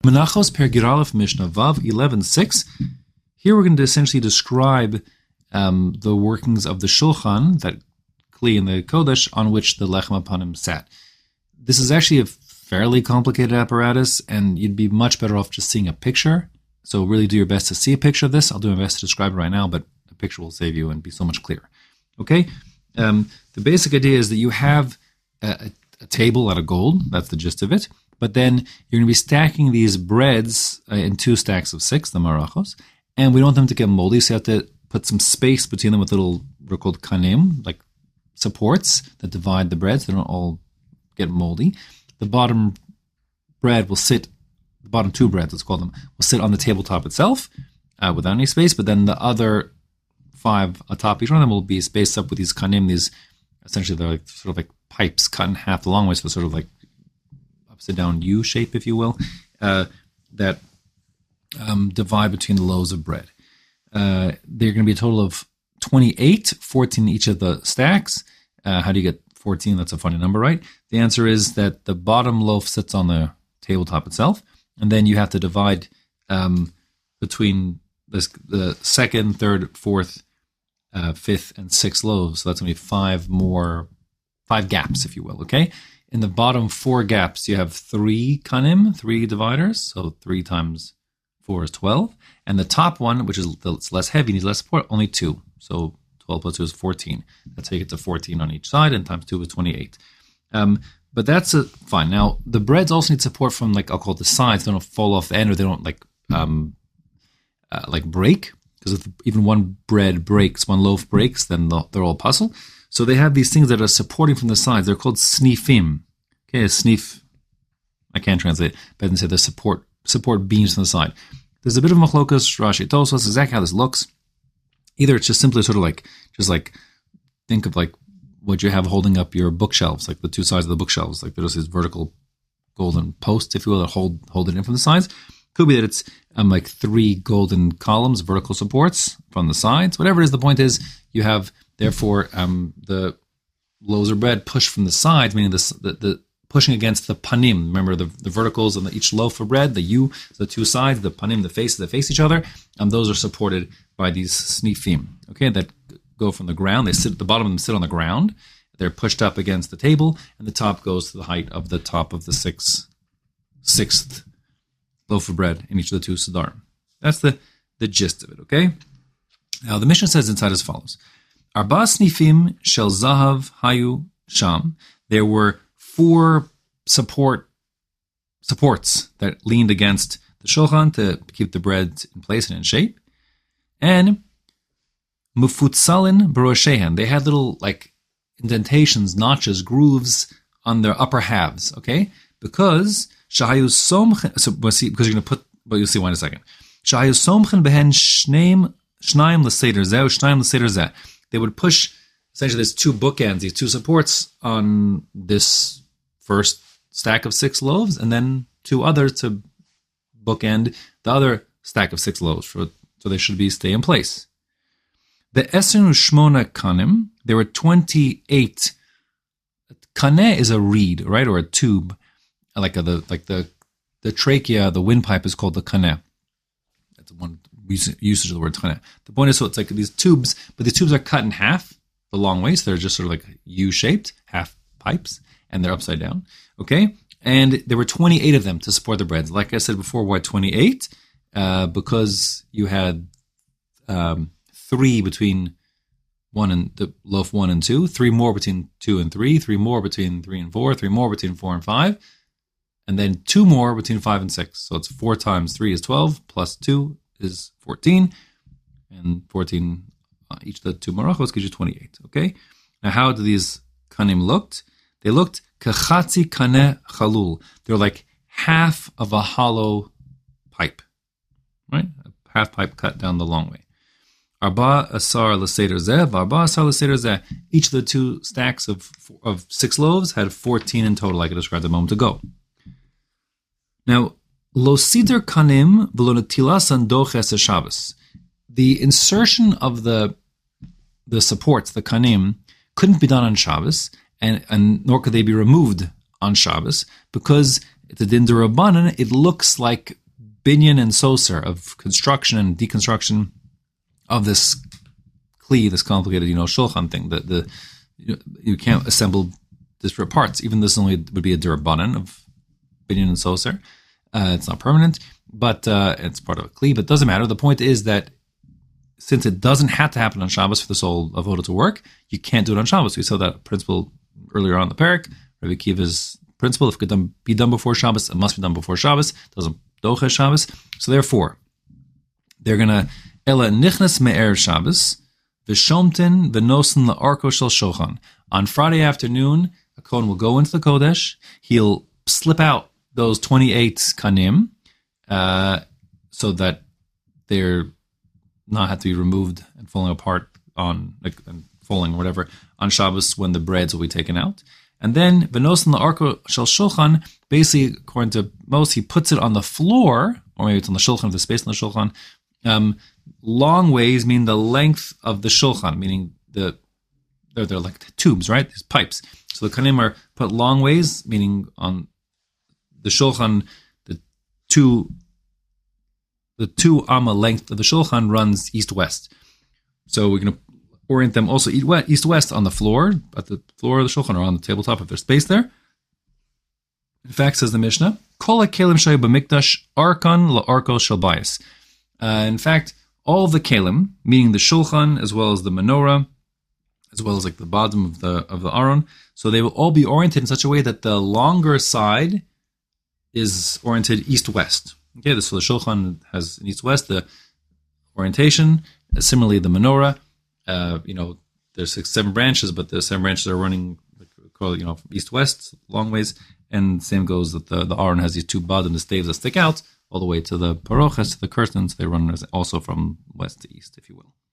Menachos per Giralef Mishnah Vav 11:6. Here we're going to essentially describe the workings of the shulchan, that kli in the Kodesh, on which the Lechem Apanim sat. This is actually a fairly complicated apparatus, and you'd be much better off just seeing a picture. So really do your best to see a picture of this. I'll do my best to describe it right now, but a picture will save you and be so much clearer. Okay? The basic idea is that you have a table out of gold. That's the gist of it. But then you're going to be stacking these breads in 2 stacks of 6, the marachos, and we don't want them to get moldy, so you have to put some space between them with little, they're called kanim, like supports that divide the breads. They don't all get moldy. The bottom bread will sit, the bottom 2 breads, let's call them, will sit on the tabletop itself without any space, but then the other 5 atop each one of them will be spaced up with these kanim, these, essentially they're like, sort of like pipes cut in half the long way, so sort of like upside down U shape, if you will, that divide between the loaves of bread. They're going to be a total of 28, 14 each of the stacks. How do you get 14? That's a funny number, right? The answer is that the bottom loaf sits on the tabletop itself, and then you have to divide between the second, third, fourth, 5th, and 6th loaves. So that's going to be 5 gaps, if you will, okay? In the bottom 4 gaps, you have 3 kanim, 3 dividers, so 3 times 4 is 12. And the top one, which is less heavy, needs less support, only 2. So 12 plus 2 is 14. That's how you get to 14 on each side, and times 2 is 28. But that's fine. Now, the breads also need support from, like, I'll call it the sides. They don't fall off the end, or they don't, like break. Because if even one bread breaks, one loaf breaks, then they're all puzzle. So they have these things that are supporting from the sides. They're called snifim. Okay, a snif, I can't translate it, but then say the support beams from the side. There's a bit of machlokas. Rashi tells us exactly how this looks. Either it's just simply sort of like, think of like what you have holding up your bookshelves, like the 2 sides of the bookshelves, like there's these vertical golden posts, if you will, that hold it in from the sides. Could be that it's like 3 golden columns, vertical supports from the sides. Whatever it is, the point is you have, therefore, the loaves of bread pushed from the sides, meaning the pushing against the panim. Remember the verticals on each loaf of bread, the U, the 2 sides, the panim, the faces that face each other. Those are supported by these snifim, okay, that go from the ground. They sit at the bottom of them, sit on the ground. They're pushed up against the table, and the top goes to the height of the top of the sixth loaf of bread in each of the 2 sidarim. That's the gist of it, okay? Now, the Mishnah says inside as follows. Arba snifim shel zahav hayu sham. There were 4 supports that leaned against the shulchan to keep the bread in place and in shape. And mufutsalin baroshehan. They had little like indentations, notches, grooves on their upper halves, okay? Because shahayu somchen, so because you're going to put, but you'll see why in a second. Shahayu somchen behen shnaim l'seder zeh, shnaim l'seder zeh. They would push, essentially there's 2 bookends, these 2 supports on this first stack of 6 loaves, and then 2 others to bookend the other stack of 6 loaves, so they should stay in place. The Esenu Shmona Kanim, there were 28. Kaneh is a reed, right, or a tube, like the trachea, the windpipe is called the kaneh. That's one usage of the word kaneh. The point is, so it's like these tubes, but these tubes are cut in half the long way, so they're just sort of like U-shaped, half pipes, and they're upside down, okay? And there were 28 of them to support the breads. Like I said before, why 28? Because you had 3 between 1 and the loaf 1 and 2, 3 more between 2 and 3, 3 more between 3 and 4, 3 more between 4 and 5, and then 2 more between 5 and 6. So it's 4 times 3 is 12, plus 2 is 14, and 14 each of the 2 marachos gives you 28. Okay. Now, how do these kanim looked? They looked kachatzi kaneh chalul. They're like half of a hollow pipe, right? A half pipe cut down the long way. Arba asar l'seder zeh, arba asar l'seder zeh. Each of the 2 stacks of 6 loaves had 14 in total, like I described a moment ago. Now, lo sider kanim v'lo netilas andoches Shabbos. The insertion of the supports, the kanim, couldn't be done on Shabbos, and nor could they be removed on Shabbos, because it's a din d'Rabbanan. It looks like binyan and soser, of construction and deconstruction of this kli, this complicated, shulchan thing. You can't assemble disparate parts. Even this only would be a d'Rabbanan of binyan and soser. It's not permanent, but it's part of a kli. But it doesn't matter. The point is that since it doesn't have to happen on Shabbos for the soul of avoda to work, you can't do it on Shabbos. We saw that principle earlier on in the parak. Rabbi Akiva's principle: if it could be done before Shabbos, it must be done before Shabbos. It doesn't doche Shabbos. So therefore, they're gonna ela nichnas me'er Shabbos v'shomtin v'nosen la'arko shel shochan. On Friday afternoon, a kohen will go into the kodesh. He'll slip out those 28 kanim, so that they're not have to be removed and falling apart and falling or whatever on Shabbos when the breads will be taken out. And then v'nosen la'arko shel shulchan, basically according to most, he puts it on the floor, or maybe it's on the shulchan, the space on the shulchan. Long ways mean the length of the shulchan, meaning they're like tubes, right? These pipes. So the kanim are put long ways, meaning on the shulchan, the two amma length of the shulchan runs east-west. So we're going to orient them also east-west on the floor, at the floor of the shulchan, or on the tabletop if there's space there. In fact, says the Mishnah, Kol kelim shayu b'mikdash arkan la'arko shel bayis. In fact, all of the kelim, meaning the shulchan as well as the menorah, as well as like the bottom of the aron, so they will all be oriented in such a way that the longer side is oriented east-west. Okay, so the shulchan has an east-west, the orientation. Similarly, the menorah, there's 7 branches, but the 7 branches are running, east-west, long ways. And same goes that the aron has these 2 bottom, the staves that stick out all the way to the parochas, to the curtains. They run also from west to east, if you will.